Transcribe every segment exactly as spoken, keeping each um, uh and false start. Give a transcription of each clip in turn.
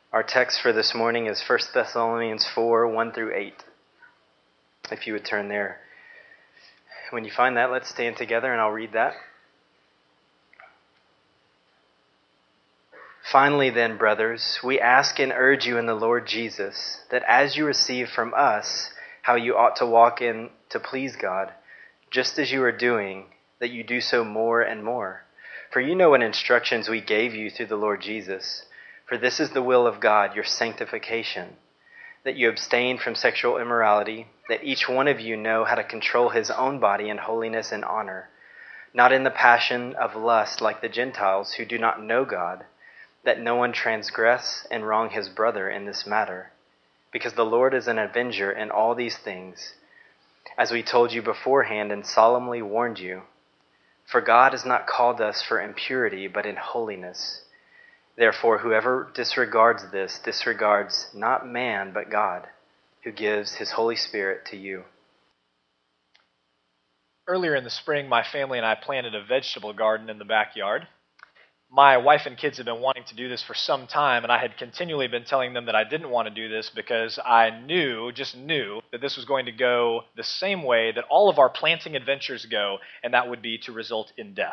Our text for this morning is First Thessalonians four, one through eight. If you would turn there. When you find that, let's stand together and I'll read that. Finally then, brothers, we ask and urge you in the Lord Jesus, that as you receive from us how you ought to walk in to please God, just as you are doing, that you do so more and more. For you know what instructions we gave you through the Lord Jesus. For this is the will of God, your sanctification, that you abstain from sexual immorality, that each one of you know how to control his own body in holiness and honor, not in the passion of lust like the Gentiles who do not know God, that no one transgress and wrong his brother in this matter, because the Lord is an avenger in all these things, as we told you beforehand and solemnly warned you. For God has not called us for impurity, but in holiness. Therefore, whoever disregards this disregards not man, but God, who gives his Holy Spirit to you. Earlier in the spring, my family and I planted a vegetable garden in the backyard. My wife and kids had been wanting to do this for some time, and I had continually been telling them that I didn't want to do this because I knew, just knew, that this was going to go the same way that all of our planting adventures go, and that would be to result in death.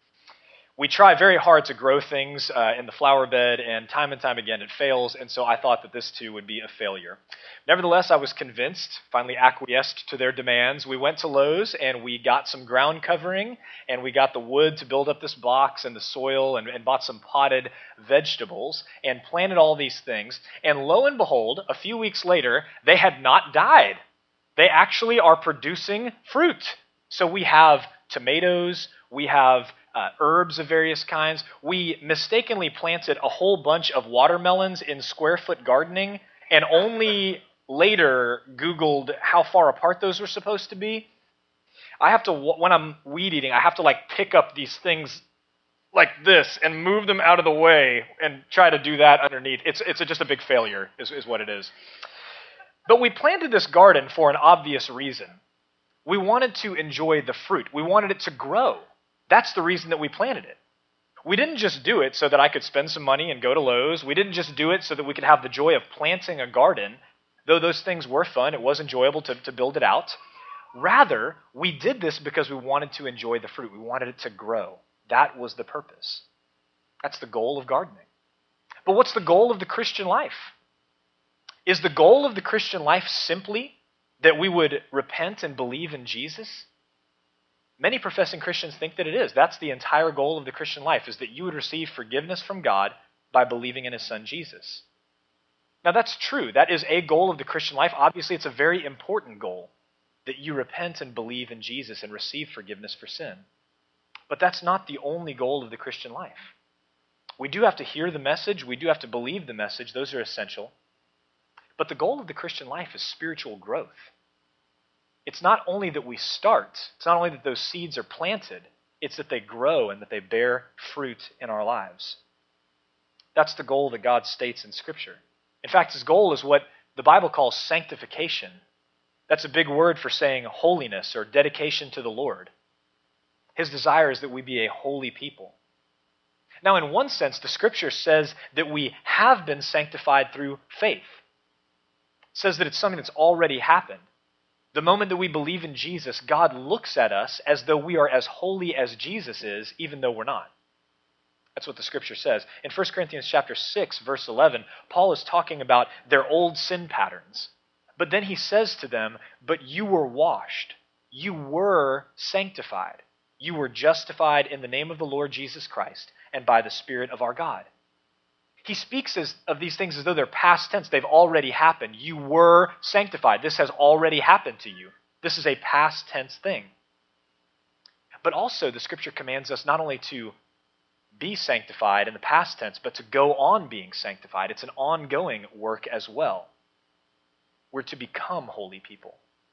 We try very hard to grow things uh, in the flower bed, and time and time again it fails, and so I thought that this too would be a failure. Nevertheless, I was convinced, finally acquiesced to their demands. We went to Lowe's, and we got some ground covering, and we got the wood to build up this box and the soil, and, and bought some potted vegetables, and planted all these things. And lo and behold, a few weeks later, they had not died. They actually are producing fruit. So we have tomatoes, we have Uh, herbs of various kinds. We mistakenly planted a whole bunch of watermelons in square foot gardening and only later Googled how far apart those were supposed to be. I have to, when I'm weed eating, I have to like pick up these things like this and move them out of the way and try to do that underneath. It's it's a, just a big failure is, is what it is. But we planted this garden for an obvious reason. We wanted to enjoy the fruit. We wanted it to grow. That's the reason that we planted it. We didn't just do it so that I could spend some money and go to Lowe's. We didn't just do it so that we could have the joy of planting a garden, though those things were fun. It was enjoyable to, to build it out. Rather, we did this because we wanted to enjoy the fruit. We wanted it to grow. That was the purpose. That's the goal of gardening. But what's the goal of the Christian life? Is the goal of the Christian life simply that we would repent and believe in Jesus? Many professing Christians think that it is. That's the entire goal of the Christian life, is that you would receive forgiveness from God by believing in his son Jesus. Now that's true. That is a goal of the Christian life. Obviously, it's a very important goal, that you repent and believe in Jesus and receive forgiveness for sin. But that's not the only goal of the Christian life. We do have to hear the message. We do have to believe the message. Those are essential. But the goal of the Christian life is spiritual growth. It's not only that we start, it's not only that those seeds are planted, it's that they grow and that they bear fruit in our lives. That's the goal that God states in Scripture. In fact, his goal is what the Bible calls sanctification. That's a big word for saying holiness or dedication to the Lord. His desire is that we be a holy people. Now, in one sense, the Scripture says that we have been sanctified through faith. It says that it's something that's already happened. The moment that we believe in Jesus, God looks at us as though we are as holy as Jesus is, even though we're not. That's what the Scripture says. In First Corinthians chapter six, verse eleven, Paul is talking about their old sin patterns. But then he says to them, but you were washed. You were sanctified. You were justified in the name of the Lord Jesus Christ and by the Spirit of our God. He speaks as, of these things as though they're past tense. They've already happened. You were sanctified. This has already happened to you. This is a past tense thing. But also the Scripture commands us not only to be sanctified in the past tense, but to go on being sanctified. It's an ongoing work as well. We're to become holy people.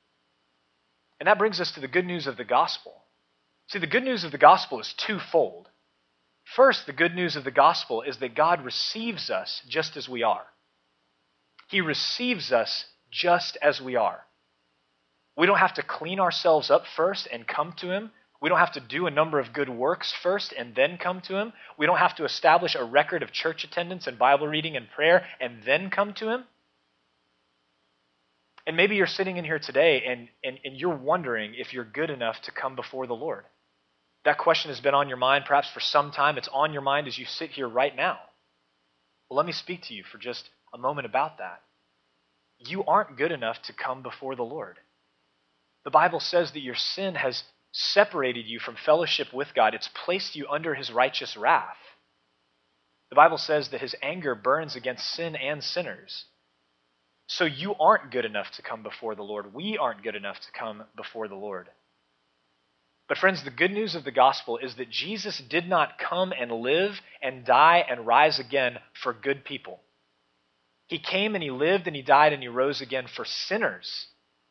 And that brings us to the good news of the gospel. See, the good news of the gospel is twofold. First, the good news of the gospel is that God receives us just as we are. He receives us just as we are. We don't have to clean ourselves up first and come to him. We don't have to do a number of good works first and then come to him. We don't have to establish a record of church attendance and Bible reading and prayer and then come to him. And maybe you're sitting in here today and, and, and you're wondering if you're good enough to come before the Lord. That question has been on your mind perhaps for some time. It's on your mind as you sit here right now. Well, let me speak to you for just a moment about that. You aren't good enough to come before the Lord. The Bible says that your sin has separated you from fellowship with God. It's placed you under his righteous wrath. The Bible says that his anger burns against sin and sinners. So you aren't good enough to come before the Lord. We aren't good enough to come before the Lord. But friends, the good news of the gospel is that Jesus did not come and live and die and rise again for good people. He came and he lived and he died and he rose again for sinners.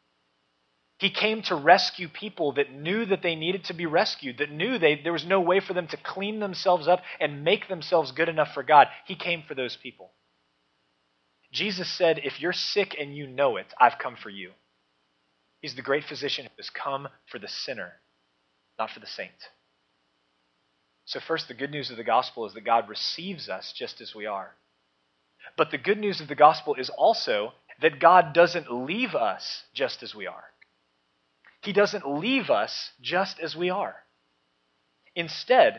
He came to rescue people that knew that they needed to be rescued, that knew they, there was no way for them to clean themselves up and make themselves good enough for God. He came for those people. Jesus said, if you're sick and you know it, I've come for you. He's the great physician who has come for the sinner, not for the saint. So first, the good news of the gospel is that God receives us just as we are. But the good news of the gospel is also that God doesn't leave us just as we are. He doesn't leave us just as we are. Instead,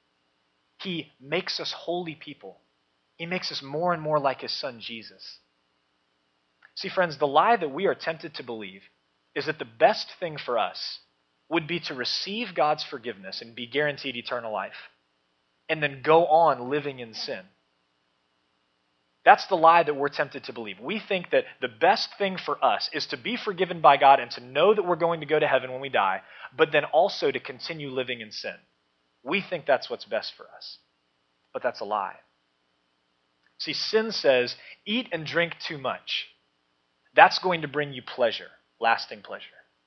he makes us holy people. He makes us more and more like his son, Jesus. See, friends, the lie that we are tempted to believe is that the best thing for us would be to receive God's forgiveness and be guaranteed eternal life, and then go on living in sin. That's the lie that we're tempted to believe. We think that the best thing for us is to be forgiven by God and to know that we're going to go to heaven when we die, but then also to continue living in sin. We think that's what's best for us. But that's a lie. See, sin says, eat and drink too much. That's going to bring you pleasure, lasting pleasure.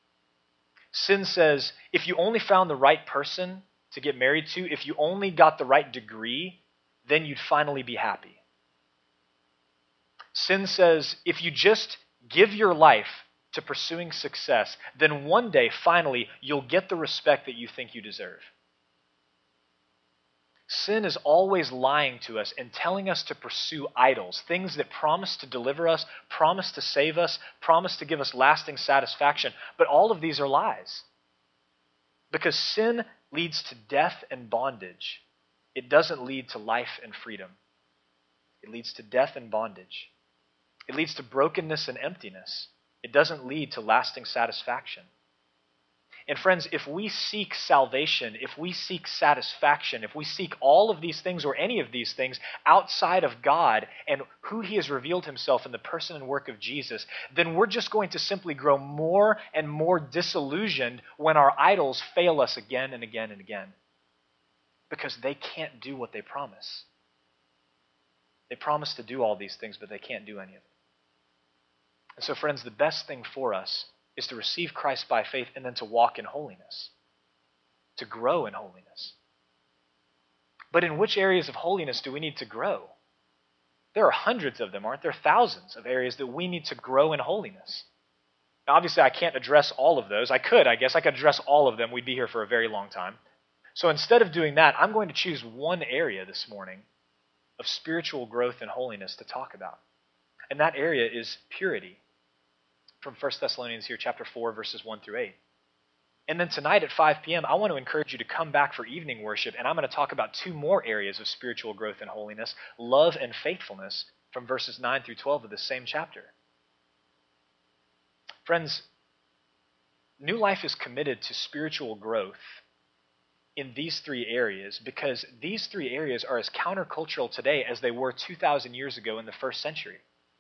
Sin says, if you only found the right person to get married to, if you only got the right degree, then you'd finally be happy. Sin says, if you just give your life to pursuing success, then one day, finally, you'll get the respect that you think you deserve. Sin is always lying to us and telling us to pursue idols, things that promise to deliver us, promise to save us, promise to give us lasting satisfaction. But all of these are lies. Because sin leads to death and bondage. It doesn't lead to life and freedom. It leads to death and bondage. It leads to brokenness and emptiness. It doesn't lead to lasting satisfaction. And friends, if we seek salvation, if we seek satisfaction, if we seek all of these things or any of these things outside of God and who he has revealed himself in the person and work of Jesus, then we're just going to simply grow more and more disillusioned when our idols fail us again and again and again. Because they can't do what they promise. They promise to do all these things, but they can't do any of it. And so, friends, the best thing for us is to receive Christ by faith and then to walk in holiness, to grow in holiness. But in which areas of holiness do we need to grow? There are hundreds of them, aren't there? Thousands of areas that we need to grow in holiness. Now, obviously, I can't address all of those. I could, I guess. I could address all of them. We'd be here for a very long time. So instead of doing that, I'm going to choose one area this morning of spiritual growth and holiness to talk about. And that area is purity. From First Thessalonians here, chapter four, verses one through eight. And then tonight at five p.m., I want to encourage you to come back for evening worship, and I'm going to talk about two more areas of spiritual growth and holiness, love and faithfulness, from verses nine through twelve of the same chapter. Friends, New Life is committed to spiritual growth in these three areas because these three areas are as countercultural today as they were two thousand years ago in the first century.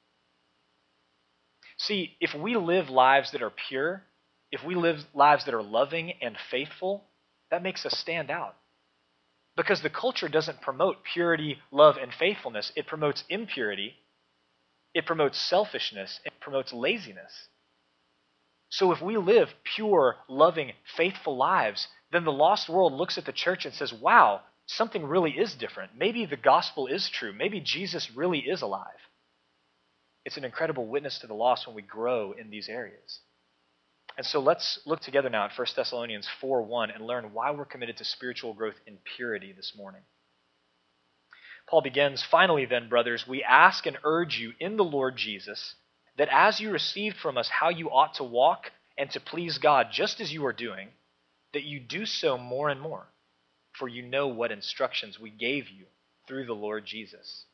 See, if we live lives that are pure, if we live lives that are loving and faithful, that makes us stand out. Because the culture doesn't promote purity, love, and faithfulness. It promotes impurity, it promotes selfishness, it promotes laziness. So if we live pure, loving, faithful lives, then the lost world looks at the church and says, wow, something really is different. Maybe the gospel is true. Maybe Jesus really is alive. It's an incredible witness to the lost when we grow in these areas. And so let's look together now at First Thessalonians four one and learn why we're committed to spiritual growth in purity this morning. Paul begins, "Finally then, brothers, we ask and urge you in the Lord Jesus that as you received from us how you ought to walk and to please God just as you are doing, that you do so more and more, for you know what instructions we gave you through the Lord Jesus."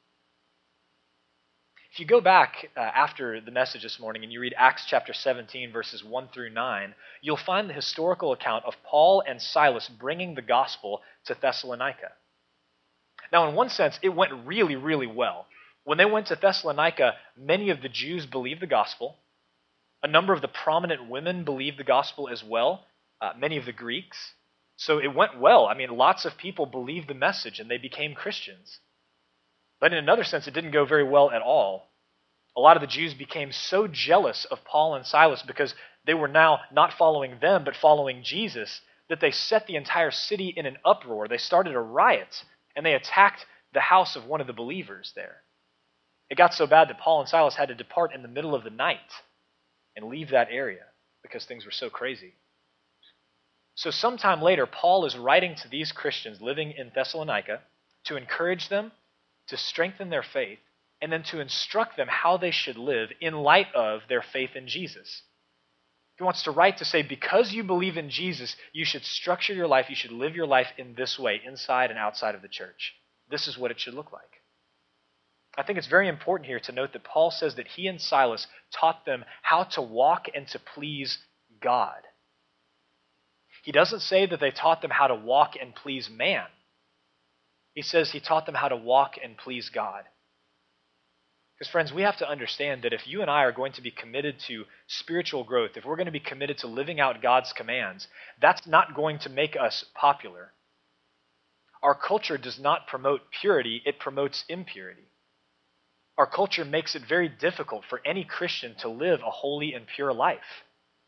If you go back uh, after the message this morning and you read Acts chapter seventeen, verses one through nine, you'll find the historical account of Paul and Silas bringing the gospel to Thessalonica. Now, in one sense, it went really, really well. When they went to Thessalonica, many of the Jews believed the gospel. A number of the prominent women believed the gospel as well, uh, many of the Greeks. So it went well. I mean, lots of people believed the message and they became Christians. But in another sense, it didn't go very well at all. A lot of the Jews became so jealous of Paul and Silas because they were now not following them but following Jesus that they set the entire city in an uproar. They started a riot and they attacked the house of one of the believers there. It got so bad that Paul and Silas had to depart in the middle of the night and leave that area because things were so crazy. So sometime later, Paul is writing to these Christians living in Thessalonica to encourage them, to strengthen their faith, and then to instruct them how they should live in light of their faith in Jesus. He wants to write to say, because you believe in Jesus, you should structure your life, you should live your life in this way, inside and outside of the church. This is what it should look like. I think it's very important here to note that Paul says that he and Silas taught them how to walk and to please God. He doesn't say that they taught them how to walk and please man. He says he taught them how to walk and please God. Because friends, we have to understand that if you and I are going to be committed to spiritual growth, if we're going to be committed to living out God's commands, that's not going to make us popular. Our culture does not promote purity, it promotes impurity. Our culture makes it very difficult for any Christian to live a holy and pure life.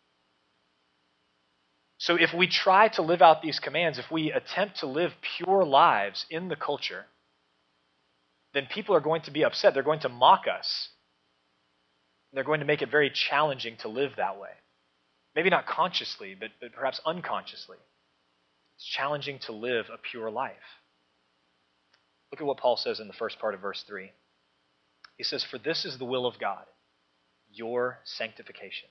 So if we try to live out these commands, if we attempt to live pure lives in the culture, then people are going to be upset. They're going to mock us. They're going to make it very challenging to live that way. Maybe not consciously, but, but perhaps unconsciously. It's challenging to live a pure life. Look at what Paul says in the first part of verse three. He says, "For this is the will of God, your sanctification."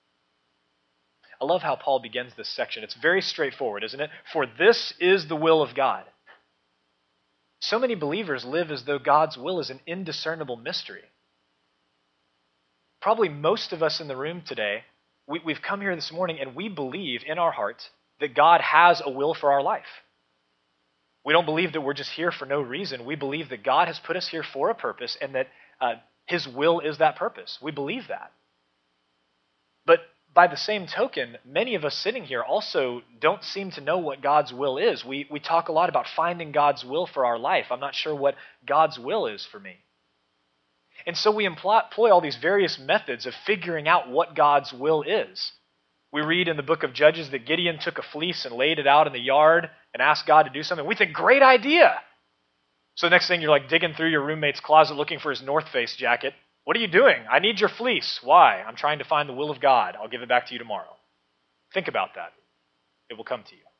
I love how Paul begins this section. It's very straightforward, isn't it? For this is the will of God. So many believers live as though God's will is an indiscernible mystery. Probably most of us in the room today, we, we've come here this morning and we believe in our hearts that God has a will for our life. We don't believe that we're just here for no reason. We believe that God has put us here for a purpose and that uh, His will is that purpose. We believe that. But by the same token, many of us sitting here also don't seem to know what God's will is. We, we talk a lot about finding God's will for our life. I'm not sure what God's will is for me. And so we employ all these various methods of figuring out what God's will is. We read in the book of Judges that Gideon took a fleece and laid it out in the yard and asked God to do something. We think, great idea. So the next thing you're like digging through your roommate's closet looking for his North Face jacket. What are you doing? I need your fleece. Why? I'm trying to find the will of God. I'll give it back to you tomorrow. Think about that. It will come to you.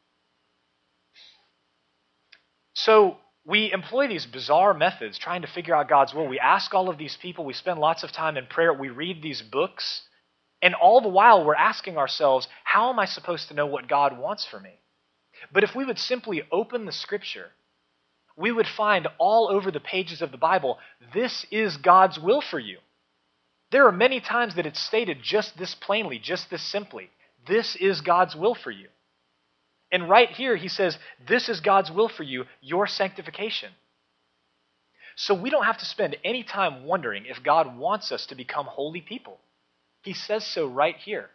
So we employ these bizarre methods trying to figure out God's will. We ask all of these people. We spend lots of time in prayer. We read these books. And all the while we're asking ourselves, how am I supposed to know what God wants for me? But if we would simply open the Scripture, we would find all over the pages of the Bible, this is God's will for you. There are many times that it's stated just this plainly, just this simply. This is God's will for you. And right here he says, this is God's will for you, your sanctification. So we don't have to spend any time wondering if God wants us to become holy people. He says so right here.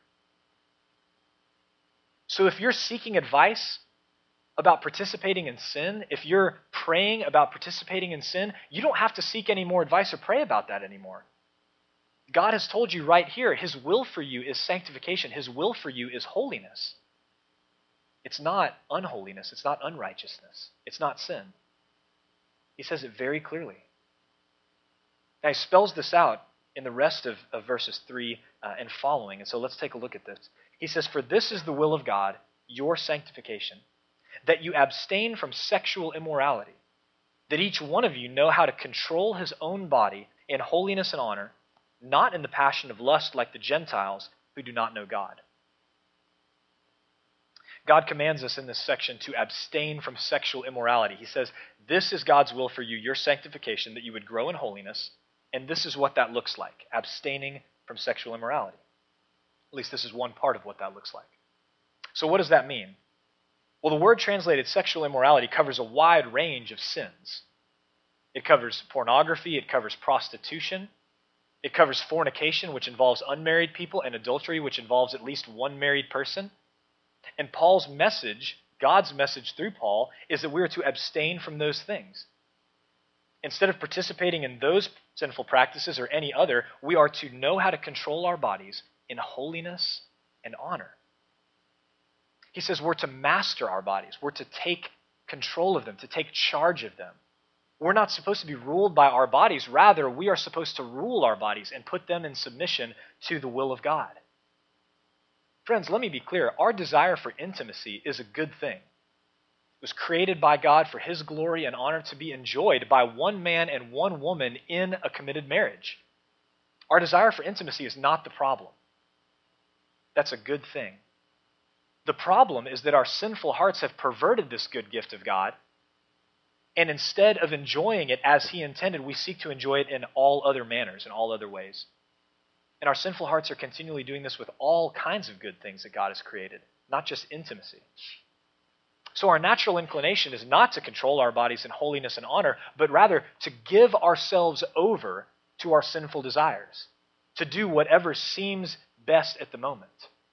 So if you're seeking advice about participating in sin, if you're praying about participating in sin, you don't have to seek any more advice or pray about that anymore. God has told you right here, His will for you is sanctification. His will for you is holiness. It's not unholiness. It's not unrighteousness. It's not sin. He says it very clearly. Now, he spells this out in the rest of, of verses three uh, and following. And so let's take a look at this. He says, "For this is the will of God, your sanctification, that you abstain from sexual immorality, that each one of you know how to control his own body in holiness and honor, not in the passion of lust like the Gentiles who do not know God." God commands us in this section to abstain from sexual immorality. He says, this is God's will for you, your sanctification, that you would grow in holiness, and this is what that looks like, abstaining from sexual immorality. At least this is one part of what that looks like. So what does that mean? Well, the word translated sexual immorality covers a wide range of sins. It covers pornography, it covers prostitution, it covers fornication, which involves unmarried people, and adultery, which involves at least one married person. And Paul's message, God's message through Paul, is that we are to abstain from those things. Instead of participating in those sinful practices or any other, we are to know how to control our bodies in holiness and honor. He says we're to master our bodies. We're to take control of them, to take charge of them. We're not supposed to be ruled by our bodies. Rather, we are supposed to rule our bodies and put them in submission to the will of God. Friends, let me be clear. Our desire for intimacy is a good thing. It was created by God for his glory and honor to be enjoyed by one man and one woman in a committed marriage. Our desire for intimacy is not the problem. That's a good thing. The problem is that our sinful hearts have perverted this good gift of God, and instead of enjoying it as he intended, we seek to enjoy it in all other manners, in all other ways. And our sinful hearts are continually doing this with all kinds of good things that God has created, not just intimacy. So our natural inclination is not to control our bodies in holiness and honor, but rather to give ourselves over to our sinful desires, to do whatever seems best at the moment.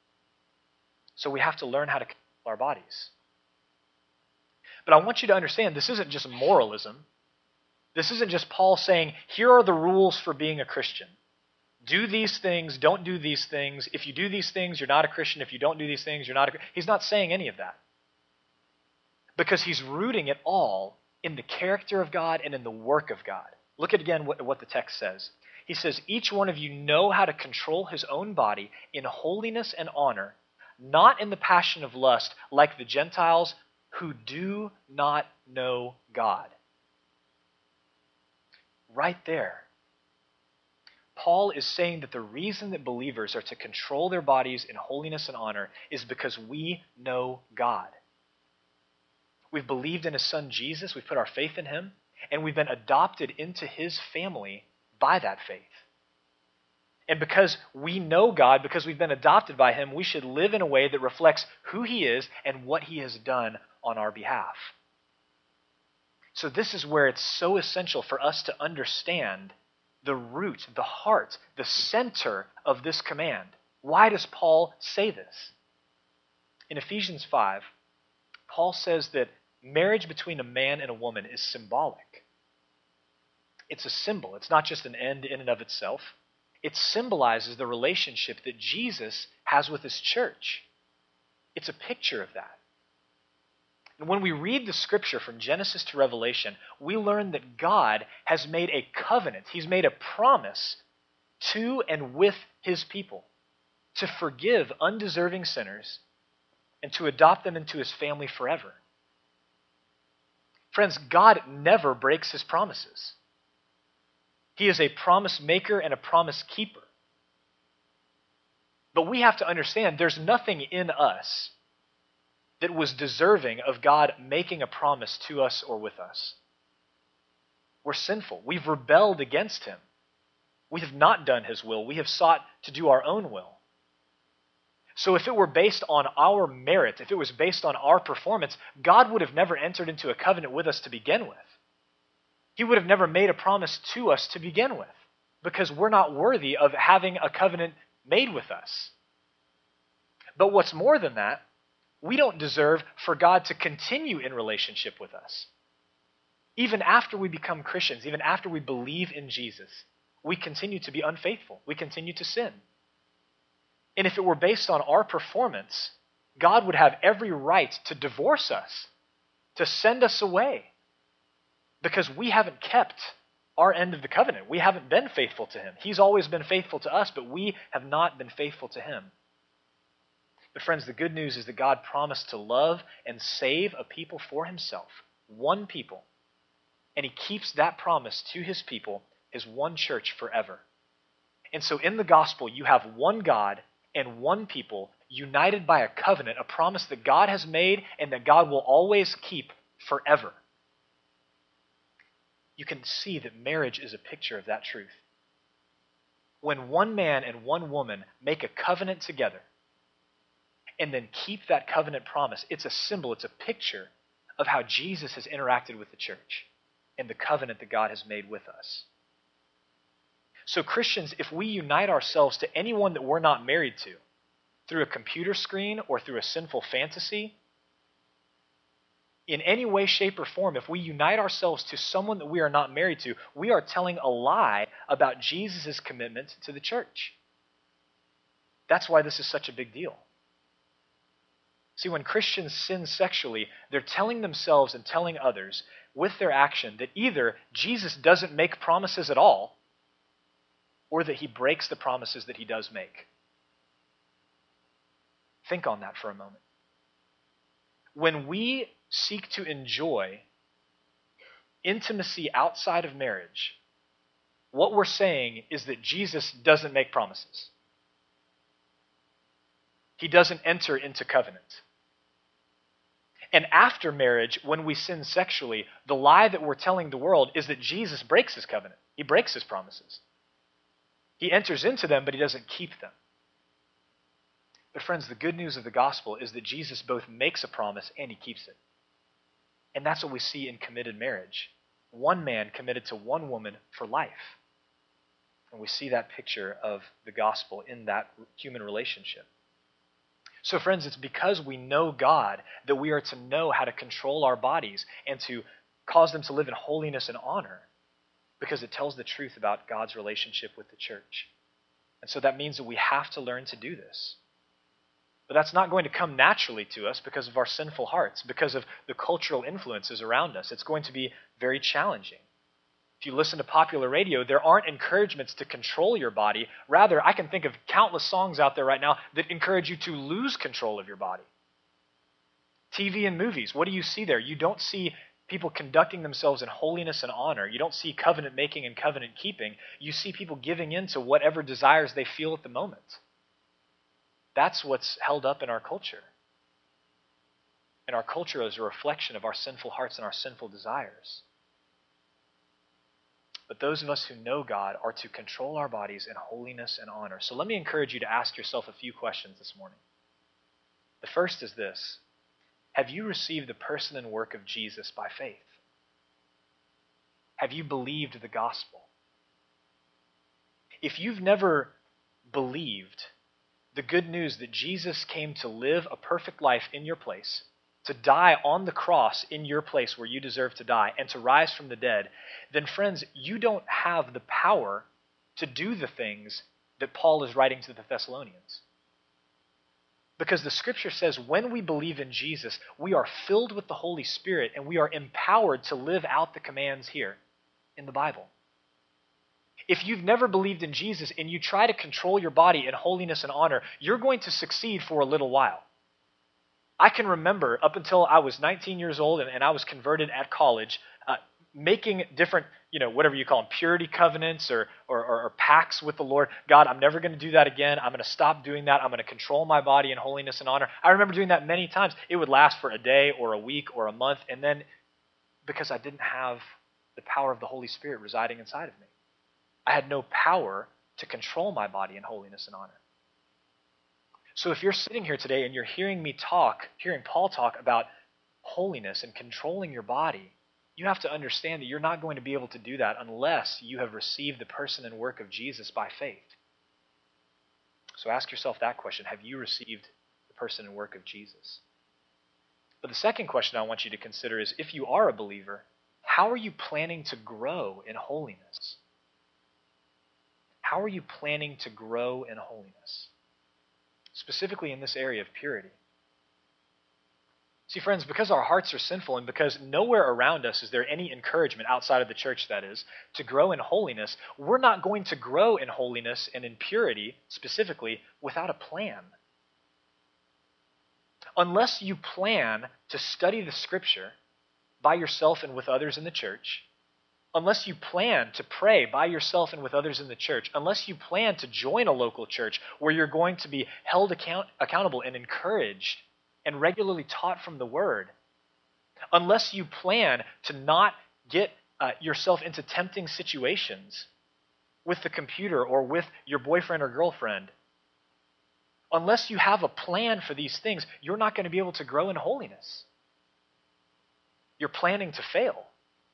So we have to learn how to control our bodies. But I want you to understand, this isn't just moralism. This isn't just Paul saying, here are the rules for being a Christian. Do these things, don't do these things. If you do these things, you're not a Christian. If you don't do these things, you're not a Christian. He's not saying any of that. Because he's rooting it all in the character of God and in the work of God. Look at again what, what the text says. He says, each one of you know how to control his own body in holiness and honor, not in the passion of lust like the Gentiles who do not know God. Right there. Paul is saying that the reason that believers are to control their bodies in holiness and honor is because we know God. We've believed in his son Jesus, we've put our faith in him, and we've been adopted into his family by that faith. And because we know God, because we've been adopted by him, we should live in a way that reflects who he is and what he has done on our behalf. So this is where it's so essential for us to understand the root, the heart, the center of this command. Why does Paul say this? In Ephesians five, Paul says that marriage between a man and a woman is symbolic. It's a symbol. It's not just an end in and of itself. It symbolizes the relationship that Jesus has with his church. It's a picture of that. And when we read the scripture from Genesis to Revelation, we learn that God has made a covenant. He's made a promise to and with his people to forgive undeserving sinners and to adopt them into his family forever. Friends, God never breaks his promises. He is a promise maker and a promise keeper. But we have to understand there's nothing in us that was deserving of God making a promise to us or with us. We're sinful. We've rebelled against him. We have not done his will. We have sought to do our own will. So if it were based on our merit, if it was based on our performance, God would have never entered into a covenant with us to begin with. He would have never made a promise to us to begin with, because we're not worthy of having a covenant made with us. But what's more than that, we don't deserve for God to continue in relationship with us. Even after we become Christians, even after we believe in Jesus, we continue to be unfaithful. We continue to sin. And if it were based on our performance, God would have every right to divorce us, to send us away, because we haven't kept our end of the covenant. We haven't been faithful to him. He's always been faithful to us, but we have not been faithful to him. But friends, the good news is that God promised to love and save a people for himself, one people. And he keeps that promise to his people, his one church, forever. And so in the gospel, you have one God and one people united by a covenant, a promise that God has made and that God will always keep forever. You can see that marriage is a picture of that truth. When one man and one woman make a covenant together and then keep that covenant promise, it's a symbol, it's a picture of how Jesus has interacted with the church and the covenant that God has made with us. So Christians, if we unite ourselves to anyone that we're not married to, through a computer screen or through a sinful fantasy, in any way, shape, or form, if we unite ourselves to someone that we are not married to, we are telling a lie about Jesus' commitment to the church. That's why this is such a big deal. See, when Christians sin sexually, they're telling themselves and telling others with their action that either Jesus doesn't make promises at all, or that he breaks the promises that he does make. Think on that for a moment. When we seek to enjoy intimacy outside of marriage, what we're saying is that Jesus doesn't make promises. He doesn't enter into covenant. And after marriage, when we sin sexually, the lie that we're telling the world is that Jesus breaks his covenant. He breaks his promises. He enters into them, but he doesn't keep them. But friends, the good news of the gospel is that Jesus both makes a promise and he keeps it. And that's what we see in committed marriage. One man committed to one woman for life. And we see that picture of the gospel in that human relationship. So friends, it's because we know God that we are to know how to control our bodies and to cause them to live in holiness and honor, because it tells the truth about God's relationship with the church. And so that means that we have to learn to do this. But that's not going to come naturally to us because of our sinful hearts, because of the cultural influences around us. It's going to be very challenging. If you listen to popular radio, there aren't encouragements to control your body. Rather, I can think of countless songs out there right now that encourage you to lose control of your body. T V and movies, what do you see there? You don't see people conducting themselves in holiness and honor. You don't see covenant making and covenant keeping. You see people giving in to whatever desires they feel at the moment. That's what's held up in our culture. And our culture is a reflection of our sinful hearts and our sinful desires. But those of us who know God are to control our bodies in holiness and honor. So let me encourage you to ask yourself a few questions this morning. The first is this: have you received the person and work of Jesus by faith? Have you believed the gospel? If you've never believed the good news that Jesus came to live a perfect life in your place, to die on the cross in your place where you deserve to die, and to rise from the dead, then friends, you don't have the power to do the things that Paul is writing to the Thessalonians. Because the scripture says when we believe in Jesus, we are filled with the Holy Spirit and we are empowered to live out the commands here in the Bible. If you've never believed in Jesus and you try to control your body in holiness and honor, you're going to succeed for a little while. I can remember up until I was nineteen years old and, and I was converted at college, uh, making different, you know, whatever you call them, purity covenants or, or, or, or pacts with the Lord. God, I'm never going to do that again. I'm going to stop doing that. I'm going to control my body in holiness and honor. I remember doing that many times. It would last for a day or a week or a month. And then because I didn't have the power of the Holy Spirit residing inside of me, I had no power to control my body in holiness and honor. So if you're sitting here today and you're hearing me talk, hearing Paul talk about holiness and controlling your body, you have to understand that you're not going to be able to do that unless you have received the person and work of Jesus by faith. So ask yourself that question: have you received the person and work of Jesus? But the second question I want you to consider is, if you are a believer, how are you planning to grow in holiness? How are you planning to grow in holiness? Specifically in this area of purity. See, friends, because our hearts are sinful and because nowhere around us is there any encouragement, outside of the church that is, to grow in holiness, we're not going to grow in holiness and in purity specifically without a plan. unless you plan to study the Scripture by yourself and with others in the church, unless you plan to pray by yourself and with others in the church, unless you plan to join a local church where you're going to be held account- accountable and encouraged and regularly taught from the Word, unless you plan to not get uh, yourself into tempting situations with the computer or with your boyfriend or girlfriend, unless you have a plan for these things, you're not going to be able to grow in holiness. You're planning to fail.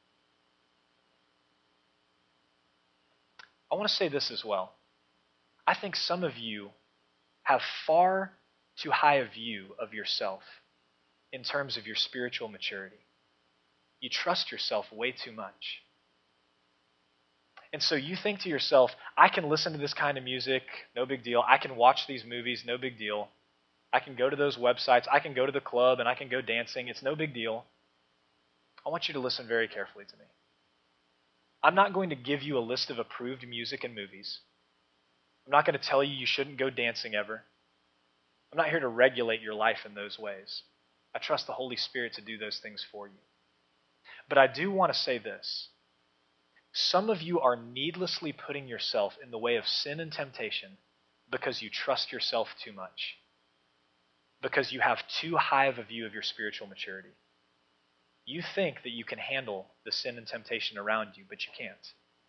I want to say this as well. I think some of you have far too high a view of yourself in terms of your spiritual maturity. You trust yourself way too much. And so you think to yourself, I can listen to this kind of music, no big deal. I can watch these movies, no big deal. I can go to those websites. I can go to the club and I can go dancing. It's no big deal. I want you to listen very carefully to me. I'm not going to give you a list of approved music and movies. I'm not going to tell you you shouldn't go dancing ever. I'm not here to regulate your life in those ways. I trust the Holy Spirit to do those things for you. But I do want to say this. Some of you are needlessly putting yourself in the way of sin and temptation because you trust yourself too much, because you have too high of a view of your spiritual maturity. You think that you can handle the sin and temptation around you, but you can't.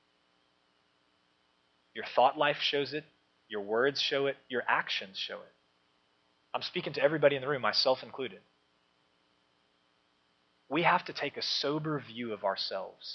Your thought life shows it, your words show it, your actions show it. I'm speaking to everybody in the room, myself included. We have to take a sober view of ourselves.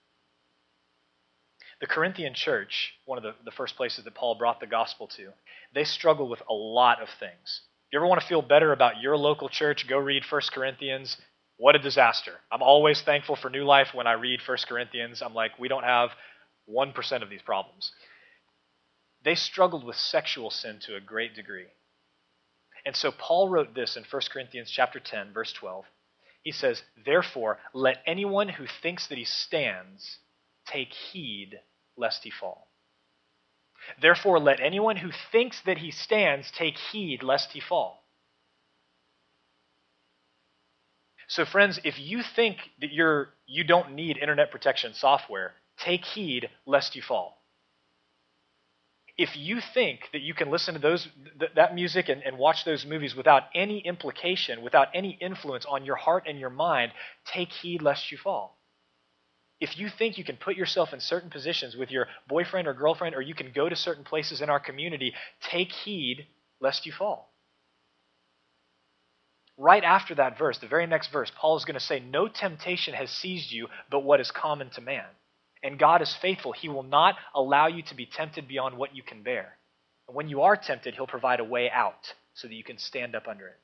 The Corinthian church, one of the, the first places that Paul brought the gospel to, they struggle with a lot of things. You ever want to feel better about your local church? Go read First Corinthians. What a disaster. I'm always thankful for New Life when I read First Corinthians. I'm like, we don't have one percent of these problems. They struggled with sexual sin to a great degree. And so Paul wrote this in First Corinthians chapter ten, verse twelve. He says, therefore, let anyone who thinks that he stands take heed lest he fall. Therefore, let anyone who thinks that he stands take heed lest he fall. So friends, if you think that you're you don't need internet protection software, take heed lest you fall. If you think that you can listen to those th- that music and, and watch those movies without any implication, without any influence on your heart and your mind, take heed lest you fall. If you think you can put yourself in certain positions with your boyfriend or girlfriend, or you can go to certain places in our community, take heed lest you fall. Right after that verse, the very next verse, Paul is going to say, no temptation has seized you but what is common to man. And God is faithful. He will not allow you to be tempted beyond what you can bear. And when you are tempted, he'll provide a way out so that you can stand up under it.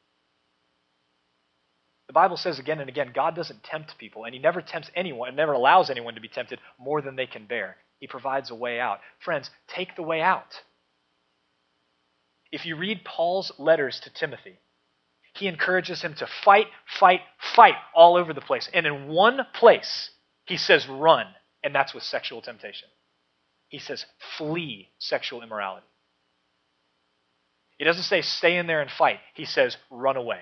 The Bible says again and again, God doesn't tempt people, and he never tempts anyone, and never allows anyone to be tempted more than they can bear. He provides a way out. Friends, take the way out. If you read Paul's letters to Timothy, he encourages him to fight, fight, fight all over the place. And in one place, he says run, and that's with sexual temptation. He says flee sexual immorality. He doesn't say stay in there and fight. He says run away.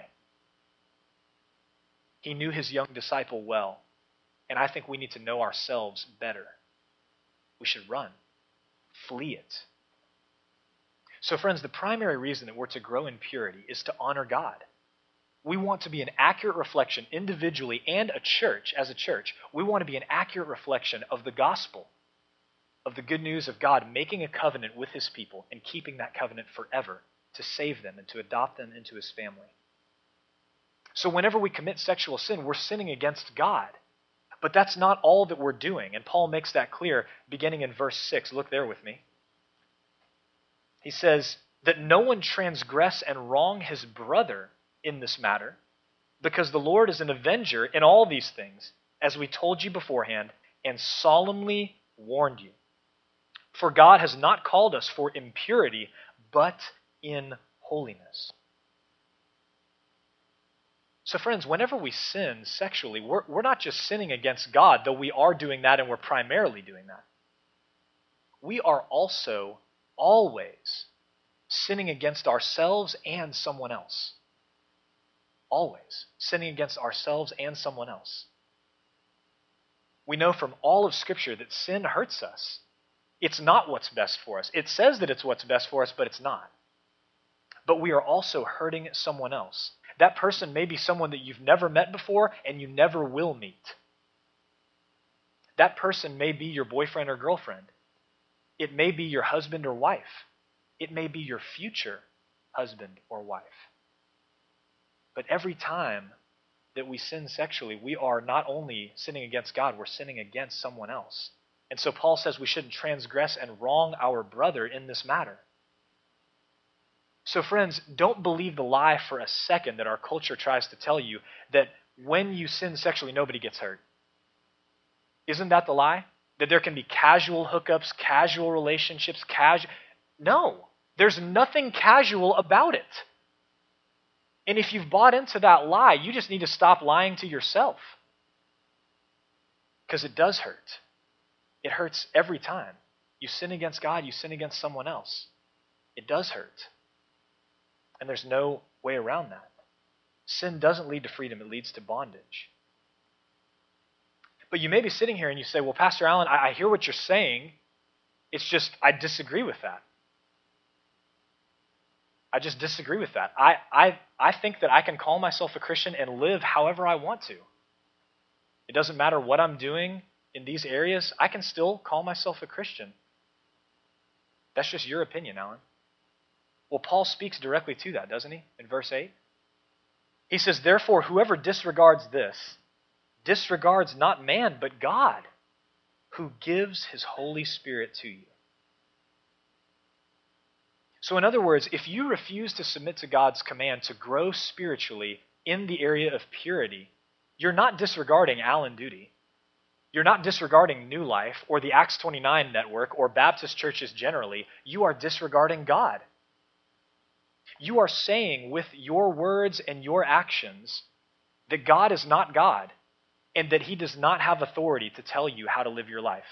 He knew his young disciple well, and I think we need to know ourselves better. We should run, flee it. So friends, the primary reason that we're to grow in purity is to honor God. We want to be an accurate reflection individually and a church, as a church. We want to be an accurate reflection of the gospel, of the good news of God making a covenant with his people and keeping that covenant forever to save them and to adopt them into his family. So whenever we commit sexual sin, we're sinning against God. But that's not all that we're doing. And Paul makes that clear beginning in verse six. Look there with me. He says that no one transgress and wrong his brother in this matter, because the Lord is an avenger in all these things, as we told you beforehand and solemnly warned you. For God has not called us for impurity, but in holiness. So friends, whenever we sin sexually, we're, we're not just sinning against God, though we are doing that and we're primarily doing that. We are also always sinning against ourselves and someone else. Always. Sinning against ourselves and someone else. We know from all of Scripture that sin hurts us. It's not what's best for us. It says that it's what's best for us, but it's not. But we are also hurting someone else. That person may be someone that you've never met before and you never will meet. That person may be your boyfriend or girlfriend. It may be your husband or wife. It may be your future husband or wife. But every time that we sin sexually, we are not only sinning against God, we're sinning against someone else. And so Paul says we shouldn't transgress and wrong our brother in this matter. So friends, don't believe the lie for a second that our culture tries to tell you that when you sin sexually, nobody gets hurt. Isn't that the lie? That there can be casual hookups, casual relationships, casual... No, there's nothing casual about it. And if you've bought into that lie, you just need to stop lying to yourself. Because it does hurt. It hurts every time. You sin against God, you sin against someone else. It does hurt. And there's no way around that. Sin doesn't lead to freedom, it leads to bondage. But you may be sitting here and you say, well, Pastor Allen, I, I hear what you're saying. It's just, I disagree with that. I just disagree with that. I, I, I think that I can call myself a Christian and live however I want to. It doesn't matter what I'm doing in these areas. I can still call myself a Christian. That's just your opinion, Alan. Well, Paul speaks directly to that, doesn't he? In verse eight. He says, therefore, whoever disregards this, disregards not man, but God, who gives his Holy Spirit to you. So in other words, if you refuse to submit to God's command to grow spiritually in the area of purity, you're not disregarding Allen Duty. You're not disregarding New Life or the Acts twenty-nine network or Baptist churches generally. You are disregarding God. You are saying with your words and your actions that God is not God and that he does not have authority to tell you how to live your life.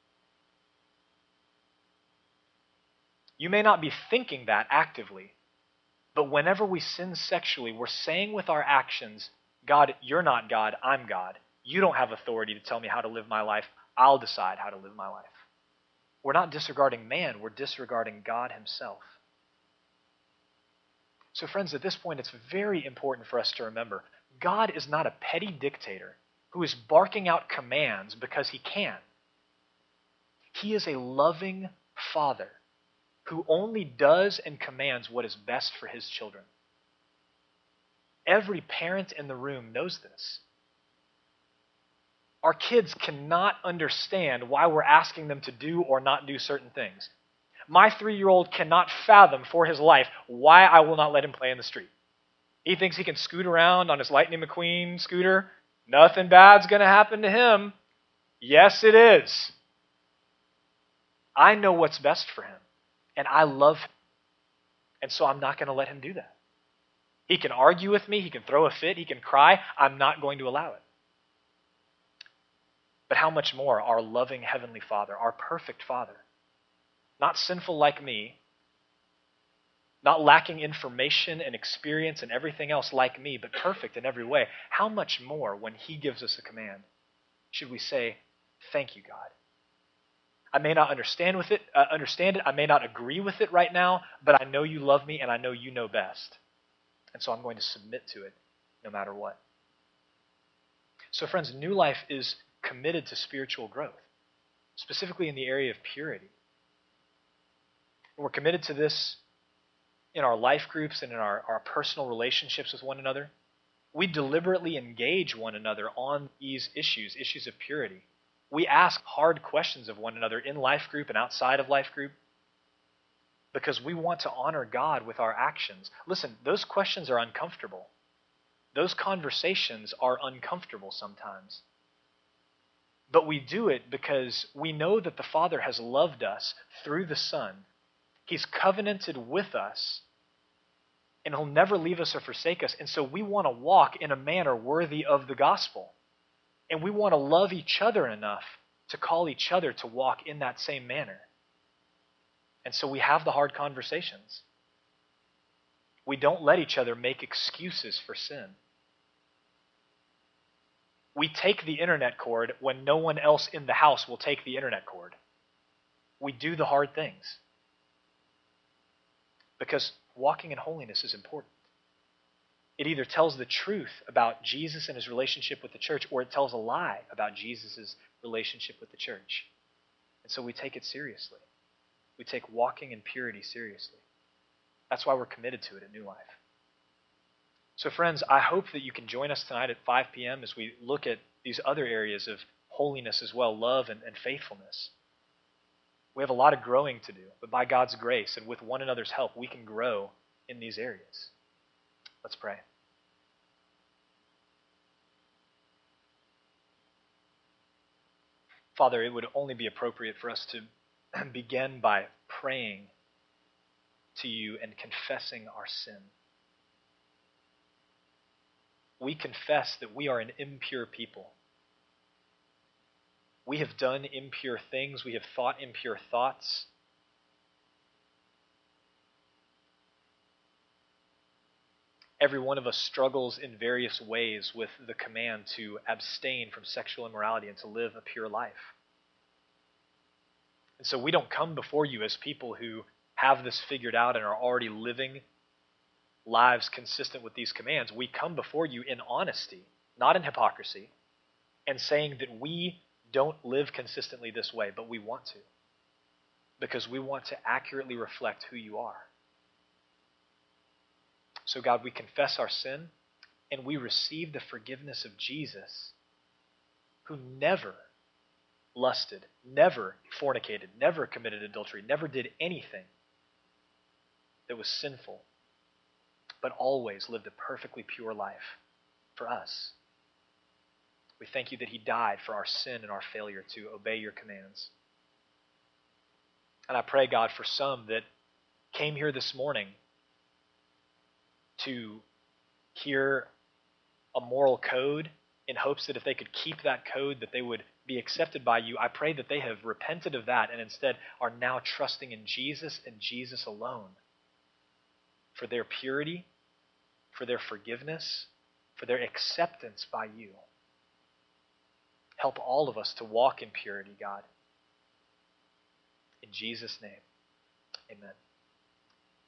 You may not be thinking that actively, but whenever we sin sexually, we're saying with our actions, God, you're not God, I'm God. You don't have authority to tell me how to live my life. I'll decide how to live my life. We're not disregarding man, we're disregarding God himself. So friends, at this point, it's very important for us to remember, God is not a petty dictator who is barking out commands because he can. He is a loving Father who only does and commands what is best for his children. Every parent in the room knows this. Our kids cannot understand why we're asking them to do or not do certain things. My three-year-old cannot fathom for his life why I will not let him play in the street. He thinks he can scoot around on his Lightning McQueen scooter. Nothing bad's going to happen to him. Yes, it is. I know what's best for him, and I love him. And so I'm not going to let him do that. He can argue with me. He can throw a fit. He can cry. I'm not going to allow it. But how much more our loving Heavenly Father, our perfect Father, not sinful like me, not lacking information and experience and everything else like me, but perfect in every way, how much more when he gives us a command should we say, thank you, God. I may not understand with it, uh, understand it, I may not agree with it right now, but I know you love me and I know you know best. And so I'm going to submit to it no matter what. So friends, New Life is committed to spiritual growth, specifically in the area of purity. And we're committed to this in our life groups and in our, our personal relationships with one another. We deliberately engage one another on these issues, issues of purity. We ask hard questions of one another in life group and outside of life group because we want to honor God with our actions. Listen, those questions are uncomfortable. Those conversations are uncomfortable sometimes. But we do it because we know that the Father has loved us through the Son. He's covenanted with us, and he'll never leave us or forsake us. And so we want to walk in a manner worthy of the gospel. And we want to love each other enough to call each other to walk in that same manner. And so we have the hard conversations. We don't let each other make excuses for sin. We take the internet cord when no one else in the house will take the internet cord. We do the hard things. Because walking in holiness is important. It either tells the truth about Jesus and his relationship with the church, or it tells a lie about Jesus' relationship with the church. And so we take it seriously. We take walking in purity seriously. That's why we're committed to it at New Life. So friends, I hope that you can join us tonight at five p.m. as we look at these other areas of holiness as well, love and, and faithfulness. We have a lot of growing to do, but by God's grace and with one another's help, we can grow in these areas. Let's pray. Father, it would only be appropriate for us to begin by praying to you and confessing our sin. We confess that we are an impure people. We have done impure things. We have thought impure thoughts. Every one of us struggles in various ways with the command to abstain from sexual immorality and to live a pure life. And so we don't come before you as people who have this figured out and are already living lives consistent with these commands. We come before you in honesty, not in hypocrisy, and saying that we don't live consistently this way, but we want to, because we want to accurately reflect who you are. So God, we confess our sin, and we receive the forgiveness of Jesus, who never lusted, never fornicated, never committed adultery, never did anything that was sinful, but always lived a perfectly pure life for us. We thank you that he died for our sin and our failure to obey your commands. And I pray, God, for some that came here this morning to hear a moral code in hopes that if they could keep that code, that they would be accepted by you. I pray that they have repented of that and instead are now trusting in Jesus and Jesus alone for their purity, for their forgiveness, for their acceptance by you. Help all of us to walk in purity, God. In Jesus' name, amen.